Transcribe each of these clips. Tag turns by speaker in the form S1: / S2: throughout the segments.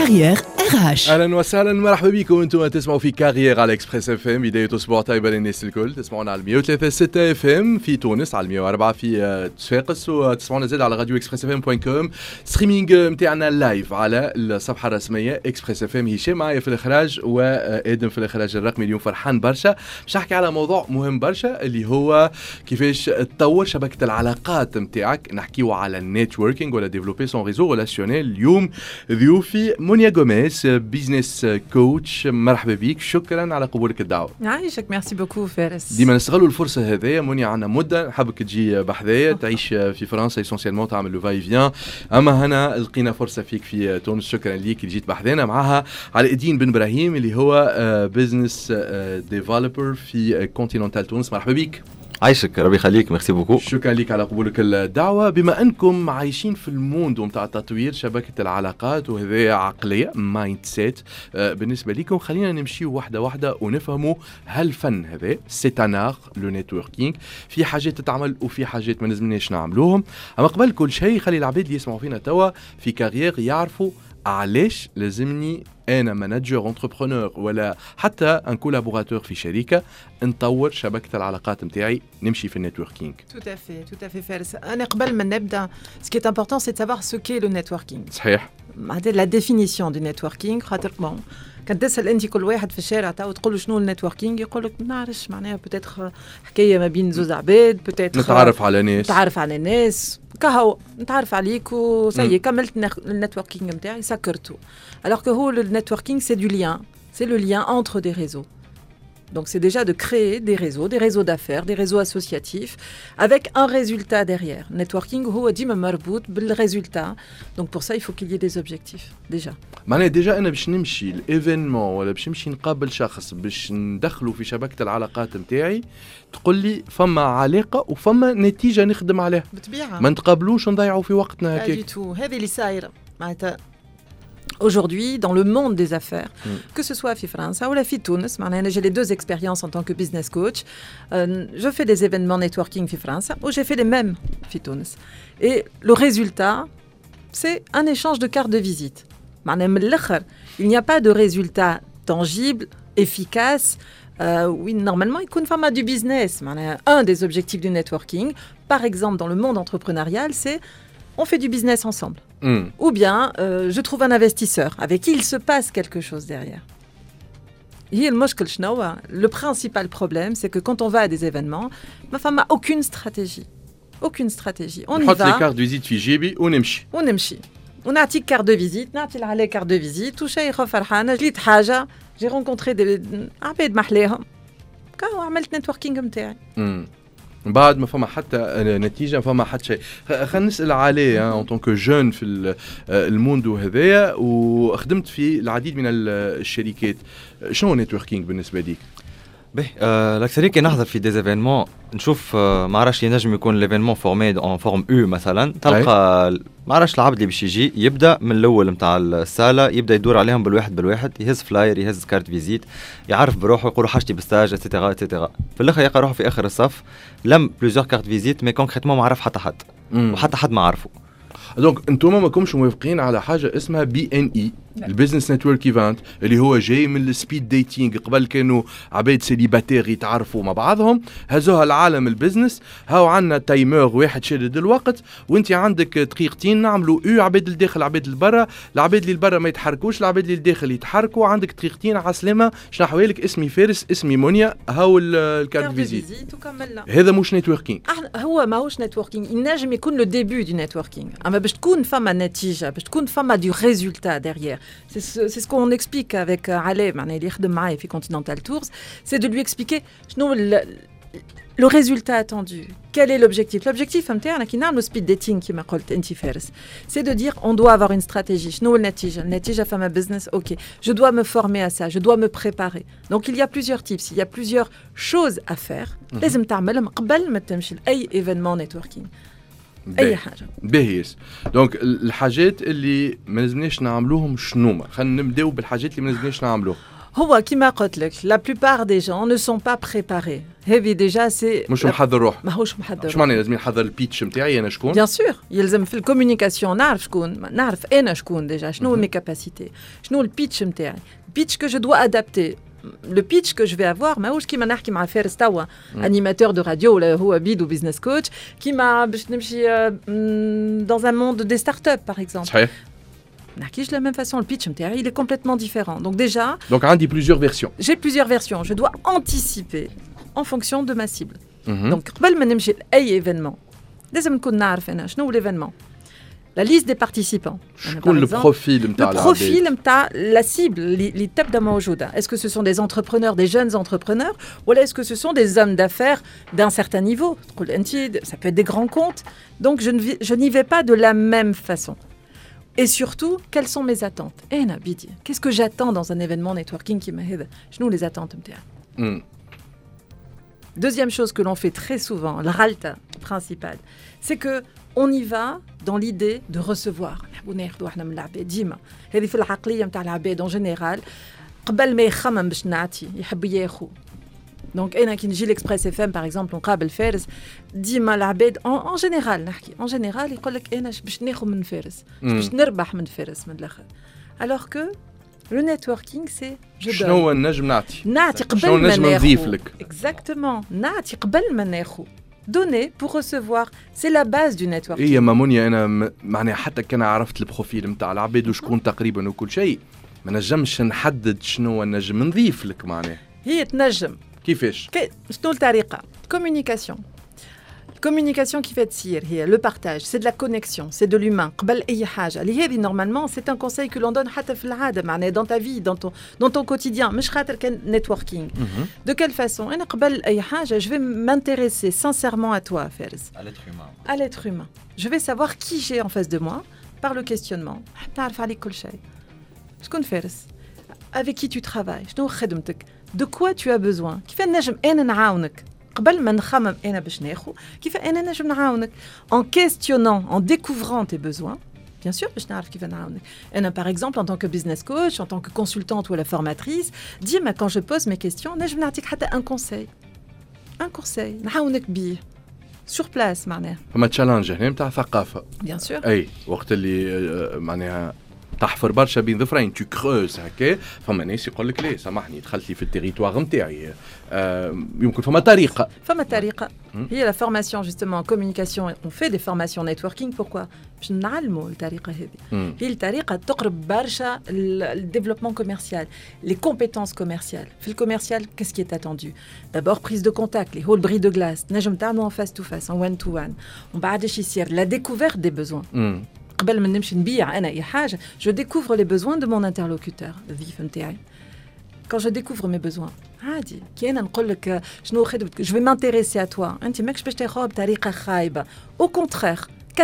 S1: كارير RH.
S2: اهلا وسهلا مرحبا بكم. انتم تسمعوا في كارير على اكسبريس اف ام. بدايه اسبوع طيبه للناس الكل. تسمعونا على 103.6 اف ام في تونس، على 104 في صفاقس، وتسمعونا زاد على راديو اكسبريس اف ام دوت كوم. ستريمينج نتاعنا لايف على الصفحه الرسميه اكسبريس اف ام. هشام معايا في الاخراج وادم في الاخراج الرقمي. اليوم فرحان برشا باش نحكي على موضوع مهم برشا اللي هو كيفاش تطور شبكه العلاقات نتاعك. نحكيو على النيتوركينج ولا ديفلوبي سون ريزو ريلاسيونيل. اليوم ضيوفي مونيا غوميز، بيزنس كوتش. مرحبا بك، شكرا على قبولك الدعوه.
S3: يعيشك، ميرسي بوكو فارس.
S2: ديما نستغلوا الفرصه هذيا. مونيا عندنا مده حابك تجي بحذايا، تعيش في فرنسا اسونسيالمون، تعمل لو فاي فيان، اما هنا لقينا فرصه فيك في تونس. شكرا ليك اللي جيت بحذانا. معها علي الدين بن ابراهيم اللي هو بيزنس ديفلوبر في كونتيننتال تونس. مرحبا بك.
S4: عايشك، ربي يخليك، ميرسي بوكو.
S2: شكرا لك على قبولك الدعوه. بما انكم عايشين في الموند نتاع تطوير شبكه العلاقات، وهذه عقليه مايند سيت بالنسبه لكم، خلينا نمشيو واحده واحده ونفهموا هالفن هذا سيتانار لو نيتوركينج. في حاجات تتعمل وفي حاجات ما لازمناش نعملوهم. اما قبل كل شيء خلي العباد اللي يسمعوا فينا توا في كارير يعرفوا علاش لازمني انا مانجر انتربرونور ولا حتى ان كولابوراتور في شركه نطور شبكه العلاقات نتاعي، نمشي في النيتوركينج.
S3: tout à fait فارس. انا قبل ما نبدا ce qui est important c'est de savoir ce qu'est le networking.
S2: صحيح.
S3: هذه la définition du networking. خاطر بون كان تسال انت كل واحد في الشارع تاعو تقول له شنو النيتوركينج، يقول لك ما نعرفش، معناها بوتيتر حكايه ما بين زوز عباد، بوتيتر
S2: نتعرف على ناس
S3: كهو نتعرف عليك وسي كملت النتوركينج نتاعي سكرته. alors que هو le networking c'est du lien, c'est le lien entre des réseaux. Donc c'est déjà de créer des réseaux d'affaires, des réseaux associatifs avec un résultat derrière. Networking هو ديما مربوط بالريزولتا. Donc pour ça il faut qu'il y ait des objectifs déjà.
S2: معناها ديجا انا باش نمشي الايفينمون ولا باش نمشي نقابل شخص باش ندخله في شبكه العلاقات نتاعي، تقول لي فما علاقه وفما نتيجه نخدم عليها
S3: بالطبيعه،
S2: ما نتقابلوش نضيعوا في وقتنا هكاك.
S3: هذه اللي صايره معناتها aujourd'hui dans le monde des affaires, que ce soit في فرنسا ولا في تونس. معناها j'ai les deux expériences en tant que business coach. Je fais des événements networking في فرنسا ou j'ai fait les mêmes في تونس. Et le résultat c'est un échange de cartes de visite. معناها من الاخر il n'y a pas de résultat tangible, efficace. Oui, normalement يكون فما du business. معناها un des objectifs du networking, par exemple dans le monde entrepreneurial, c'est on fait du business ensemble. Ou bien, je trouve un investisseur avec qui il se passe quelque chose derrière. Le principal problème, c'est que quand on va à des événements, ma femme n'a aucune stratégie. Aucune stratégie. On y va.
S2: On les cartes de visite في جيبي ونمشي.
S3: On a une carte de visite, نعطي على carte de visite, tout شيء فرحانة، جيت حاجة، j'ai rencontré des عباد محليهم. كاو عملت نتوركينج نتاعي.
S2: بعد ما فما حتى نتيجه، فما حتى شيء. خلينا نسال عليه ان طونك جون في الموند هذايا، وخدمت في العديد من الشركات. شنو نيتوركينج بالنسبه ليك؟
S4: الاكثريه كي نحضر في ديزيفينمون نشوف ما عرفش ينجم يكون ليفينمون فورمي اون فورم او مثلا، تلقى ما عرفش العبد اللي باش يجي يبدا من الاول نتاع الساله، يبدا يدور عليهم بالواحد، يهز فلاير، يهز كارت فيزيت، يعرف بروحه، يقول حاجتي بالستاج اتسيتيرا اتسيتيرا. في الاخر يلقى روحه في اخر الصف لم بليزيور كارت فيزيت مي كونكريتمون ما عرف حتى حد وحتى حد ما عرفه.
S2: دونك انتم ما كومش موافقين على حاجه اسمها BNE، البيزنس نتورك ايفنت، اللي هو جاي من السبيد ديتينج. قبل كانوا عباد سيليباتير يتعرفوا مع بعضهم، هزوها العالم البيزنس. هاو عندنا تايمور واحد شادد الوقت، وانت عندك دقيقتين نعملوا عباد الداخل عباد البرا، العباد اللي البرا ما يتحركوش، العباد اللي الداخل يتحركوا. عندك دقيقتين على سلامه. شنو لك اسمي فارس، اسمي مونيا، هاو الكارت فيزيت وكملنا. هذا مش نتوركينج.
S3: هو ماهوش نتوركينج. ينجم يكون لو ديبي دو نتوركينج، اما باش تكون فما نتيجه، باش تكون فما دو ريزولتا derrière. C'est ce qu'on explique avec Ale, اللي يخدم معايا في Continental Tours, c'est de lui expliquer شنو le résultat attendu. Quel est l'objectif? L'objectif نتاعنا كي نعملوا speed dating كما قلت انت فارس, c'est de dire on doit avoir une stratégie. شنو النتيجة فما business, ok, je dois me former à ça, je dois me préparer. Donc il y a plusieurs tips, il y a plusieurs choses à faire. لازم تعملهم قبل ما تمشي لأي événement networking. اي حاجه
S2: باهيس. دونك الحاجات اللي ما لازمناش نعملوهم شنو؟ خلينا نبداو بالحاجات اللي ما لازمناش نعملوها.
S3: هو كيما قلت لك la plupart des gens ne sont pas préparés. هذه déjà c'est
S2: مش محضر روح.
S3: ماهوش محضر.
S2: شو معنى لازم نحضر البيتش نتاعي انا شكون؟
S3: Bien sûr, يلزم في الكوميونيكاسيون نعرف شكون، نعرف انا شكون déjà، شنو مي كاباسيتي، شنو البيتش نتاعي، البيتش que je dois adapter. Le pitch que je vais avoir, ماهوش كيما نحكي مع فارس توا animateur de radio ولا هو بيدو business coach كيما باش نمشي dans un monde des startups par exemple.
S2: صحيح.
S3: نحكيش de la même façon, le pitch نتاعي il est complètement différent. Donc déjà,
S2: Donc عندي plusieurs versions.
S3: j'ai plusieurs versions, je dois anticiper en fonction de ma cible. Donc قبل ما نمشي لأي événement لازم نكون نعرف أنا شنو l'événement. La liste des participants.
S2: شكون البروفيل نتاع
S3: le profil نتاع la cible اللي تبدا موجودة. Est-ce que ce sont des entrepreneurs, des jeunes entrepreneurs, ou est-ce que ce sont des hommes d'affaires d'un certain niveau? Ça peut être des grands comptes. Donc je n'y vais pas de la même façon. Et surtout, quelles sont mes attentes? Qu'est-ce que j'attends dans un événement networking qui m'aide? Je nous les attentes. Deuxième chose que l'on fait très souvent, le ralta principal, c'est que on y va dans l'idée de recevoir. هذه في العقلية متاع العباد en général قبل ما يخمم باش نعطي يحب ياخو. Donc أنا كي نجي l'Express FM par exemple نقابل فارس ديما العباد en général نحكي en général يقول لك أنا باش ناخذ من فارس باش نربح من فارس من الآخر. Alors que le networking c'est je donne.
S2: شنو نجم نعطي
S3: قبل ما
S2: نضيف لك.
S3: Exactement. نعطي قبل ما ناخذ. Donner pour recevoir, c'est la base du networking.
S2: إيه ما منيا أنا معناها حتى كان عرفت البروفيل متاع العباد وشكون تقريبا وكل شيء ما نجمش نحدد شنو نجم نضيف لك معناها.
S3: هي تنجم.
S2: كيفاش؟
S3: شنو الطريقة؟ Communication. Communication qui fait تصير هي le partage, c'est de la connexion, c'est de l'humain. قبل أي حاجة. اللي هذه normalement c'est un conseil que l'on donne حتى في العادة معناها dans ta vie, dans ton quotidien. مش خاطر كان networking. De quelle façon? أنا قبل أي حاجة je vais m'intéresser sincèrement à toi, Faiz.
S4: À l'être humain.
S3: À l'être humain. Je vais savoir qui j'ai en face de moi par le questionnement. حتى نعرف عليك كل شيء. شكون فارس؟ Avec qui tu travailles? شنو خدمتك؟ De quoi tu as besoin? كيف نجم أنا نعاونك؟ قبل ما نخمم أنا باش ناخذ كيف أنا نجم نعاونك en questionnant en découvrant tes besoins bien sûr باش نعرف كيف نعاونك أنا par exemple en tant que business coach en tant que consultante ou la formatrice ديما quand je pose mes questions نجم نعطيك حتى un conseil نعاونك بيه sur place معناها
S2: فما تشالنج هنا نتاع ثقافة
S3: bien sûr
S2: أي وقت اللي معناها تحفر برشا بين ظفرين تو كروز هكا فما ناس يقول لك ليه سامحني دخلت لي في التيريتوار نتاعي يمكن فما طريقه
S3: هي لا فورماسيون جوستومون كوميونيكاسيون اون في دي فورماسيون نيتوركينغ بوركوا باش نعلموا الطريقه هذه هي الطريقه تقرب برشا الديفلوبمون كوميرسيال لي كومبيتونس كوميرسيال في الكوميرسيال كيس كي اتاندو دابور بريز دو كونتاكت لي هو البري دو غلاس نجم تعملوا ان فاس تو فاس ان وان تو وان ومن بعد اش يصير لا ديكوفيرت دي بوزوان قبل ما نمشي نبيع أنا أي حاجة je découvre les besoins de mon interlocuteur vif نتاعي quand je découvre mes besoins عادي كي أنا نقول لك شنو خدمتك je vais m'intéresser à toi أنت ماكش باش تاخذ بطريقة خايبة au contraire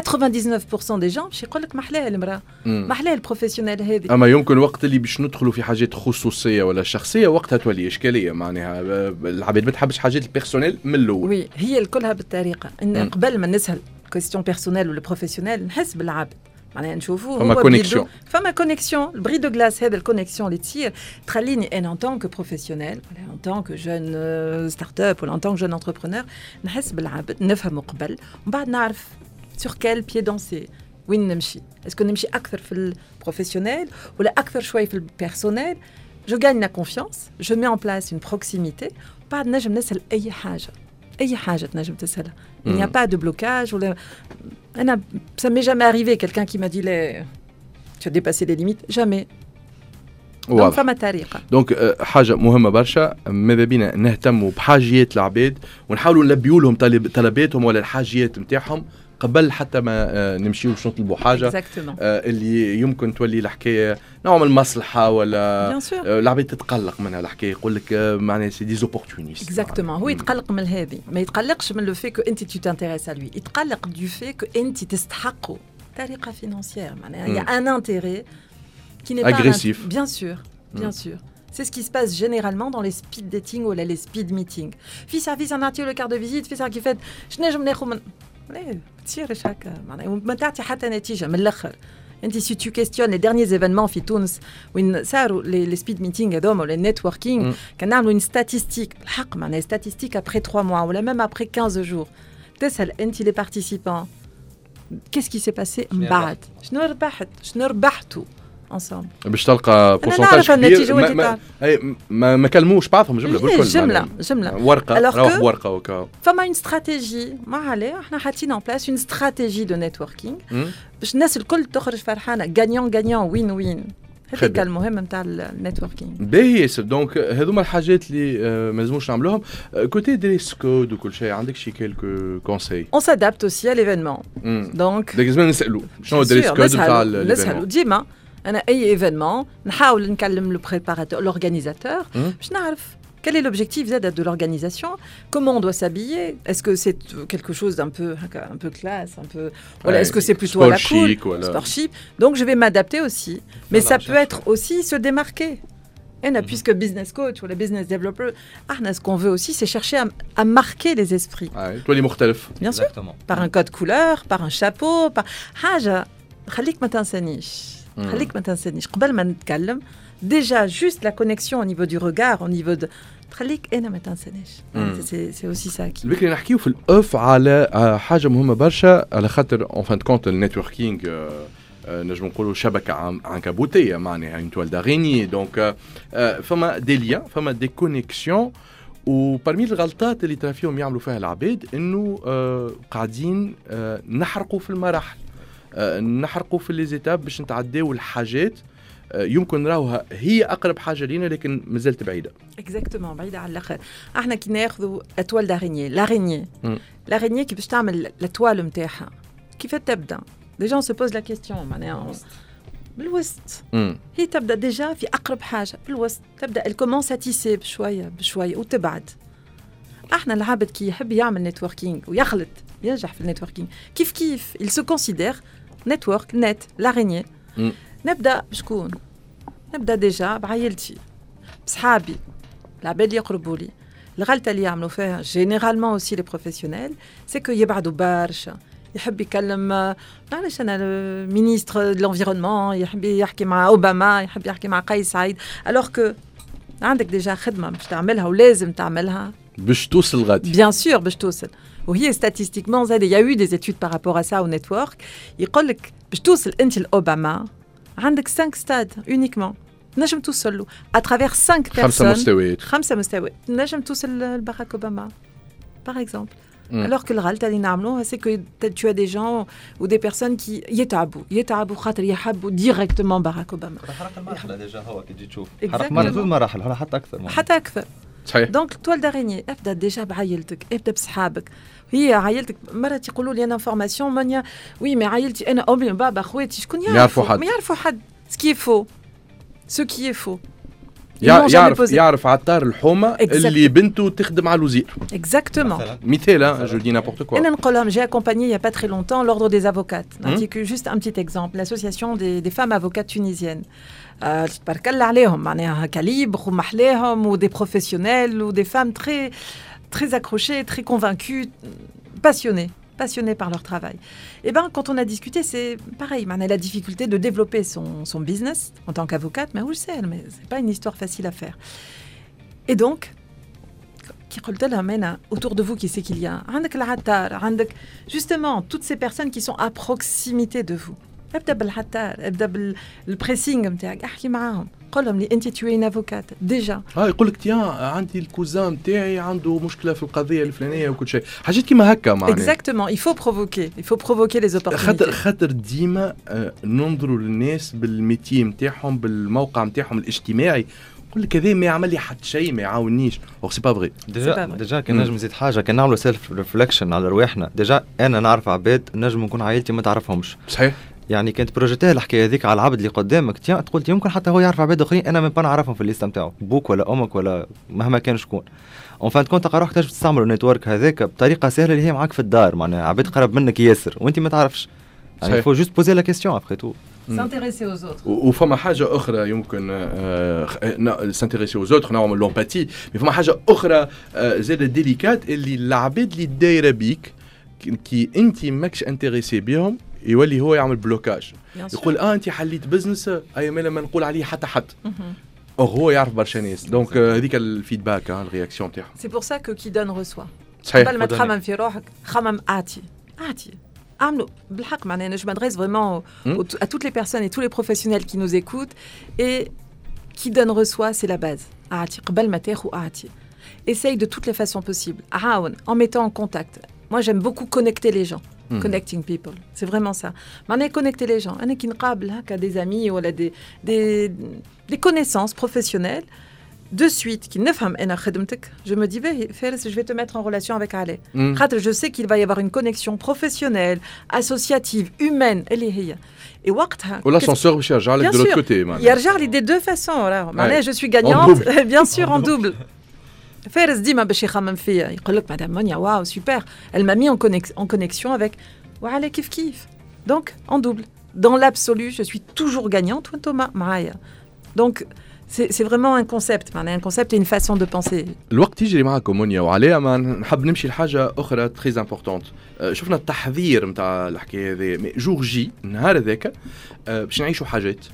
S3: 99% des gens باش يقول لك محلاها المرأة محلاها البروفيسيونيل هذه
S2: أما يمكن وقت اللي باش ندخلوا في حاجات خصوصية ولا شخصية وقتها تولي إشكالية معناها العباد ما تحبش حاجات البيرسونيل من الأول
S3: وي هي الكلها بالطريقة إن قبل ما نسهل كويستيون بيرسونيل ولا بروفيسيونيل نحس بالعبد معناها نشوفوا فما كونيكسيون البري دو غلاس هذا الكونيكسيون اللي تصير تخليني انا ان طونك بروفيسيونيل ولا ان طونك جون ستارت اب ولا ان طونك جون انتربرونور نحس بالعبد نفهمه قبل ومن بعد نعرف سور كال بيي دونسي وين نمشي اسكو نمشي اكثر في البروفيسيونيل ولا اكثر شوي في البيرسونيل جو غاني لا كونفيونس جو مي ان بلاس اون بروكسيميتي بعد نجم نسال اي حاجه تنجم تسالها il n'y a pas de blocage ولا أنا ça m'est jamais arrivé quelqu'un qui m'a dit tu as dépassé les limites jamais donc فما طريقة
S2: دونك حاجة مهمة برشا ماذا بينا نهتموا بحاجيات العباد ونحاولوا نلبيوا لهم طلباتهم ولا الحاجيات نتاعهم قبل حتى ما نمشيو باش نطلبوا حاجه اللي يمكن تولي الحكايه نوع من المصلحه ولا العباد تتقلق منها الحكايه يقول لك معناها سي دي اوبورتونيست
S3: اكزاكتومون هو يتقلق من هذه ما يتقلقش من لو في كو انت tu t'intéresses à lui يتقلق دو في كو انت تستحقه طريقه فينانسيير معناها il y a un intérêt qui n'est
S2: agressif
S3: pas bien sûr C'est ce qui se passe généralement dans les speed dating ou les speed meetings. Fils un article de carte de visite, fils qui fait je n'ai jamais تصيرش هكا معناها وما تعطي حتى نتيجه من الاخر Si tu questionnes les derniers événements في تونس وين صاروا les speed meetings هذوما ولا networking كان نعملوا une statistique بالحق معناها statistique après 3 mois ولا même après 15 jours تسأل أنت les participants qu'est-ce qui s'est passé من بعد شنو ربحتوا ensemble
S2: باش تلقى بورسنتاج كبير ما كلموش بعضهم جمله بالكل
S3: جمله
S2: ورقه روح ورقه وكا
S3: فما une stratégie ما عليه احنا حاطين en place une stratégie de networking باش الناس الكل تخرج فرحانه gagnant win win هذاك المهم نتاع النتوركينج
S2: باهي ياسر دونك هذوما الحاجات اللي ما لازموش نعملوهم كوتي دريس كود وكل شيء عندك شي كيلكو كونساي
S3: on s'adapte aussi à l'événement
S2: donc لازم نسالوا شنو دريس كود نتاع الايفينمون
S3: ديما أنا أي événement نحاول نكلم le préparateur l'organisateur باش نعرف quel est l'objectif de l'organisation, comment on doit s'habiller, est-ce que c'est quelque chose d'un un peu classe, un peu voilà, est-ce que c'est plutôt à la cool, sport chic. Donc je vais m'adapter aussi, mais ça peut être aussi se démarquer. Et puisque business coach ou le business developer, ce qu'on veut aussi c'est chercher à marquer les esprits.
S2: Toi les مختلف.
S3: Bien sûr. Par un code couleur, par un chapeau, par حاجة خليك ما تنسانيش قبل ما نتكلم déjà juste la connexion au niveau du regard au niveau de خليك انا ما تنسانيش c'est aussi ça qui
S2: بكري نحكيو في الاوف على حاجه مهمه برشا على خاطر اون فان كونت النيتوركينغ نجم نقولوا شبكه عنكبوتيه معناها une toile d'araignée donc فما دي ليان فما دي كونيكسيون وبرمي الغلطات اللي ترى فيهم يعملوا فيها العباد انه قاعدين نحرقوا في المراحل نحرقوا في لي زيتاب باش نتعداو الحاجات يمكن نراوها هي اقرب حاجه لينا لكن مازالت بعيده
S3: اكزاكتومون بعيده على الاخر احنا كي ناخذوا اتوال داريني لاريني كي باش تعمل الاتوال نتاعها كيف تبدا ديجا سو بوز لا كيستيون معناها بالوسط هي تبدا ديجا في اقرب حاجه بالوسط تبدا الكومونس تيسي بشويه وتبعد احنا العبد كي يحب يعمل نتوركينغ ويخلط ينجح في النتوركينغ كيف il se considère network net l'araignée نبدا بشكون نبدا ديجا بعائلتي بصحابي العباد اللي يقربوا لي الغلطه اللي يعملوا فيها جينيرالمون اوسي لي بروفيسيونيل سي كو يبعدوا برشا يحب يكلم معلش انا المينيستر دو لونفيرونمون يحب يحكي مع اوباما يحب يحكي مع قيس سعيد الوغ كو عندك ديجا خدمه باش تعملها ولازم تعملها
S2: باش توصل غادي
S3: بيان سور باش توصل وهي statistiquement زاد il y a eu des études par rapport à ça au network يقول لك باش توصل انت لاوباما عندك 5 ستاد uniquement نجم توصل له à travers 5 personnes 5 مستويات نجم توصل لباراك اوباما par exemple alors que الغلطه اللي نعملوها c'est que tu as des gens ou des personnes qui يتعبوا خاطر يحبوا directement باراك اوباما
S4: حرق المرحله ديجا هو كي تجي تشوف حرق مراحل هنا
S3: حتى اكثر
S2: صحيح
S3: دونك توال داريني ابدا ديجا بعائلتك ابدا بصحابك هي عائلتك مرات يقولوا لي انا انفورماسيون مانيا وي مي عائلتي انا امي وبابا اخواتي شكون يعرفوا حد سو كي فو
S2: يعرف عطار الحومه اللي بنته تخدم على الوزير
S3: اكزاكتومون
S2: مثال je dis n'importe quoi
S3: انا نقول لهم j'ai accompagné il y a pas très longtemps l'ordre des avocates نعطيك juste un petit exemple l'association des femmes avocates tunisiennes تبارك الله عليهم معناها كاليبر ومحلاهم ودي بروفيسيونيل ودي femmes très accrochées très convaincues passionnés par leur travail. Et ben quand on a discuté, c'est pareil, on a la difficulté de développer son business en tant qu'avocate, mais je sais, mais c'est pas une histoire facile à faire. Et donc autour de vous qui c'est qu'il y a عندك العطار عندك justement toutes ces personnes qui sont à proximité de vous. ابدا بالحطار ابدا بالبريسينغ نتاعك احكي معاهم قول لهم لي انت توين افوكات ديجا
S2: يقول لك تيان عندي الكوزان نتاعي عنده مشكله في القضيه الفلانيه وكل شيء حاجات كيما هكا معناها
S3: اكزاكتومون il faut provoquer les opportunités
S2: خاطر ديما ننظروا للناس بالميتي نتاعهم بالموقع نتاعهم الاجتماعي يقول لك هذا ما يعمل لي حتى شيء ما يعاونيش او سي با فري
S4: ديجا كان نجم نزيد حاجه كان نعملوا سيلف ريفليكشن على رواحنا ديجا انا نعرف عباد نجم نكون عائلتي ما تعرفهمش
S2: صحيح
S4: يعني كانت بروجيتها الحكايه هذيك على العبد اللي قدامك تقول يمكن حتى هو يعرف عباد اخرين انا ما نعرفهم في الليست نتاعو بوك ولا امك ولا مهما كان شكون اون فان كنت تلقى روحك تنجم تستعمل النيتورك هذاك بطريقه سهله اللي هي معاك في الدار معناها عباد قرب منك ياسر وانت ما تعرفش يعني فو جوست بوزي لا كيستيون ابري تو
S3: s'intéresser aux autres
S2: وفما حاجه اخرى يمكن s'intéresser aux autres نعمل لومباتي مي فما حاجه اخرى زاد ديليكات اللي العباد اللي دايره بيك كي انت ماكش انتريسي بهم يولي هو يعمل بلوكاج
S3: Bien sûr.
S2: يقول انت حليت بزنس اي ما نقول عليه حتى او هو يعرف برشا ناس دونك هذيك الفيدباك الرياكسيون تاعهم.
S3: C'est pour ça que qui donne reçoit.
S2: صحيح.
S3: قبل ما تخمم في روحك خمم اعطي اعملوا بالحق معناها je m'adresse vraiment à toutes les personnes et tous les professionnels qui nous écoutent et qui donne reçoit c'est la base. اعطي قبل ما تاخذ اعطي. Essaye de toutes les façons possibles. عاون en mettant en contact. Moi j'aime beaucoup connecter les gens. Connecting people. C'est vraiment ça. معناها connecter les gens. انا كي نقابل هكا des amis ولا des connaissances professionnelles de suite qui نفهم انا خدمتك je me dis Fares je vais te mettre en relation avec Ale. Je sais qu'il va y avoir une connexion professionnelle, associative, humaine اللي هي. Et وقتها
S2: ولا l'ascenseur باش يرجع لك de l'autre côté
S3: يرجع لي des deux façons معناها je suis gagnante bien sûr en double. فارس ديما باش يخمم فيا يقول لك مدام مونيا واو سوبر elle m'a mis en connexion avec وعلى كيف donc en double dans l'absolu je suis toujours gagnante وانتوما معايا donc c'est vraiment un concept معناها un concept et une façon de penser.
S2: الوقت يجري معكم مونيا وعليها ما نحب نمشي لحاجه اخرى تري امبورطونت. شفنا التحذير نتاع الحكايه هذه مي جور جي النهار هذاك باش نعيشوا حاجات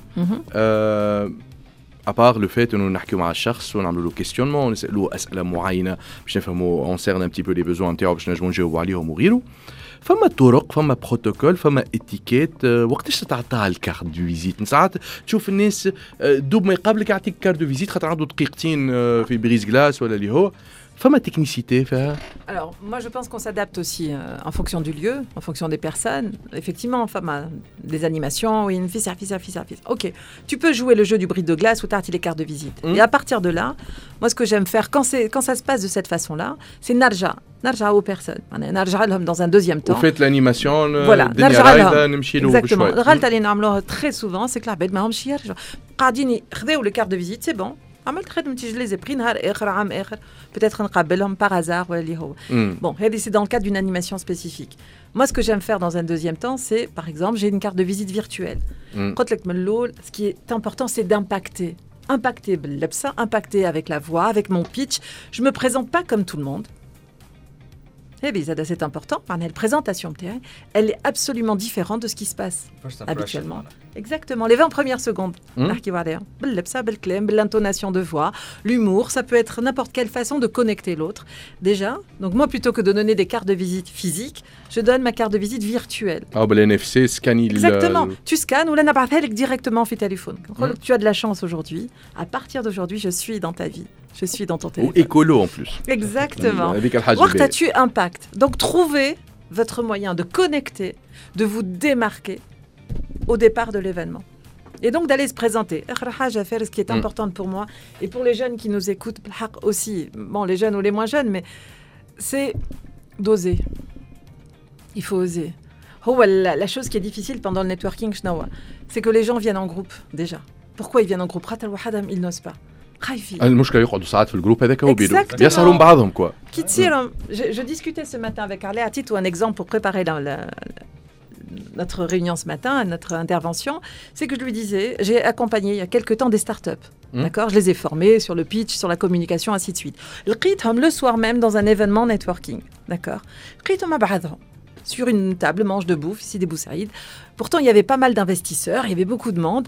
S2: à part le fait انه نحكيو مع الشخص ونعملوا له كيستيونمون ونسالوه اسئله معينه باش نفهموا اونسيرن ان بتي بو لي بيزوان نتاعو باش نجموا نجاوبوا عليهم وغيره. فما طرق فما بروتوكول فما اتيكيت وقتاش تعطيها الكارت دو فيزيت. ساعات تشوف الناس دوب ما يقابلك يعطيك كارت دو فيزيت خاطر عنده دقيقتين في بريز غلاس ولا اللي هو فما تكنيسيتي فيها.
S3: Alors moi je pense qu'on s'adapte aussi en fonction du lieu, en fonction des personnes. Effectivement, fama des animations, oui, une fille. OK, tu peux jouer le jeu du bris de glace ou t'arrêter les cartes de visite. Et à partir de là, moi ce que j'aime faire quand ça se passe de cette façon-là, c'est narja aux personnes. Narja لهم dans un deuxième temps.
S2: Vous faites l'animation
S3: voilà,
S2: narja نمشي له
S3: exactement. غلط اللي نعملوها très souvent, c'est que العباد ماهمش يرجعوا. قاعدين ياخذوا les cartes de visite, c'est bon. عملت خدمتي je les ai pris نهار اخر عام اخر peut-être نقابلهم par hasard ولا اللي هو. Bon, c'est dans le cadre d'une animation spécifique. Moi ce que j'aime faire dans un deuxième temps c'est par exemple j'ai une carte de visite virtuelle. قلت لك من الأول ce qui est important c'est d'impacter باللبسه, impacter avec la voix, avec mon pitch. Je me présente pas comme tout le monde. C'est important. La présentation, elle est absolument différente de ce qui se passe habituellement. Exactement. Les 20 premières secondes. L'intonation de voix, l'humour, ça peut être n'importe quelle façon de connecter l'autre. Déjà, donc moi, plutôt que de donner des cartes de visite physiques, je donne ma carte de visite virtuelle.
S2: Ah, l'NFC, scanner.
S3: Exactement. Tu scannes ou là, directement sur téléphone. Tu as de la chance aujourd'hui. À partir d'aujourd'hui, je suis dans ta vie. Je suis dans ton téléphone.
S2: Ou écolo en plus.
S3: Exactement. Tu impactes. Donc, trouvez votre moyen de connecter, de vous démarquer au départ de l'événement. Et donc, d'aller se présenter. Ce qui est important pour moi et pour les jeunes qui nous écoutent aussi, bon, les jeunes ou les moins jeunes, mais c'est d'oser. Il faut oser. La chose qui est difficile pendant le networking, c'est que les gens viennent en groupe déjà. Pourquoi ils viennent en groupe ? Ils n'osent pas.
S2: المشكله يقعدوا ساعات في الجروب هذاك وبيسهروا بعضهم كوا.
S3: كي تصير je discutais ce matin avec Arlé à titre ou un exemple pour préparer notre réunion ce matin, notre intervention, c'est que je lui disais, j'ai accompagné il y a quelques temps des startups. D'accord, je les ai formés sur le pitch, sur la communication, ainsi de suite. Le soir même dans un événement networking. D'accord. Sur une table, manche de bouffe, ici des Boussaïd. Pourtant, il y avait pas mal d'investisseurs, il y avait beaucoup de monde.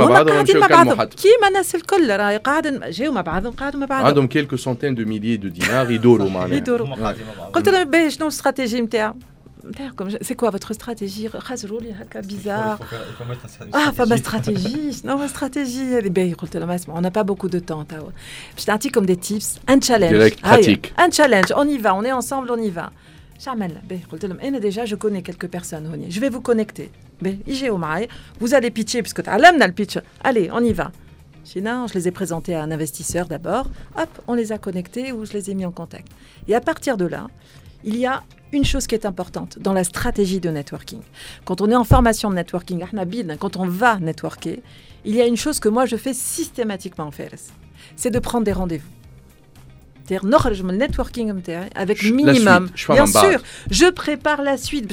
S2: عندهم quelques centaines de milliers de dinars يدوروا معنا.
S3: قلت لهم شنو الاستراتيجيه نتاعك؟ C'est quoi votre stratégie? Bizarre. Ah, pas ma stratégie. Non, ma stratégie. On n'a pas beaucoup de temps. Je t'ai dit comme des tips. Un challenge.
S2: Direct, pratique.
S3: Un challenge. On y va. On est ensemble. On y va. Déjà, je connais quelques personnes. Je vais vous connecter. Vous allez pitcher, puisque tu as l'âme dans le pitch. Allez, on y va. Sinon, je les ai présentés à un investisseur d'abord. Hop, on les a connectés ou je les ai mis en contact. Et à partir de là, il y a une chose qui est importante dans la stratégie de networking. Quand on est en formation de networking, quand on va networker, il y a une chose que moi je fais systématiquement en fait. C'est de prendre des rendez-vous. C'est-à-dire, le networking avec minimum. Bien sûr, je prépare la suite.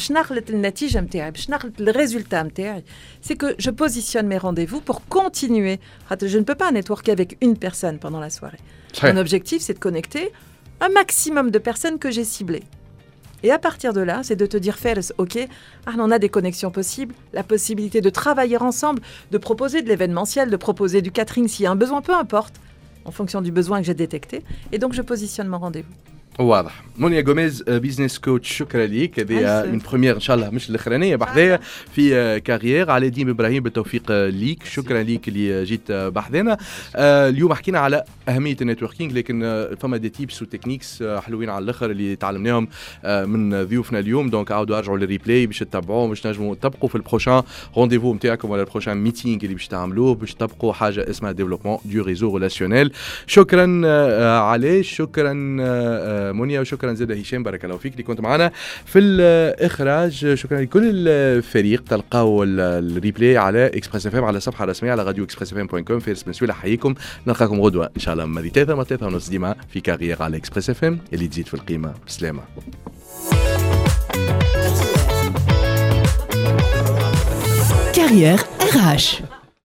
S3: Le résultat, c'est que je positionne mes rendez-vous pour continuer. Je ne peux pas networker avec une personne pendant la soirée. Mon objectif, c'est de connecter un maximum de personnes que j'ai ciblées. Et à partir de là, c'est de te dire, Fers, ok, on a des connexions possibles, la possibilité de travailler ensemble, de proposer de l'événementiel, de proposer du catering s'il y a un besoin, peu importe, en fonction du besoin que j'ai détecté. Et donc, je positionne mon rendez-vous.
S2: واضح. مونيا جوميز بيزنس كوتش، شكرا ليك. هذه من بروميير ان شاء الله مش الاخرانيه بحذايا في كارير. علاء الدين ابراهيم بالتوفيق ليك، شكرا ليك اللي جيت بحذانا. اليوم حكينا على اهميه النتوركينج، لكن فما دي تيبس وتكنيكس حلوين على الاخر اللي تعلمناهم من ضيوفنا اليوم. دونك عاودوا ارجعوا للريبلاي باش تتابعوه، باش نجموا تطبقوا في البروشان رونديفو نتاعكم ولا البروشان ميتينغ اللي باش تعملوه، باش تطبقوا حاجه اسمها ديفلوبمون دو ريزو ريلاسيونيل. شكرا علاء، شكرا مونيا، وشكرا زاد هشام، بارك الله فيك اللي كنت معنا في الاخراج. شكرا لكل الفريق. تلقاو الريبلاي على اكسبريس اف ام على الصفحه الرسميه على راديو اكسبريس اف ام.com. فارس بن سويلة حييكم، نلقاكم غدوه ان شاء الله من 3:30 ديما في كارير على اكسبريس اف ام اللي تزيد في القيمه. بسلامه.
S1: Carrière RH.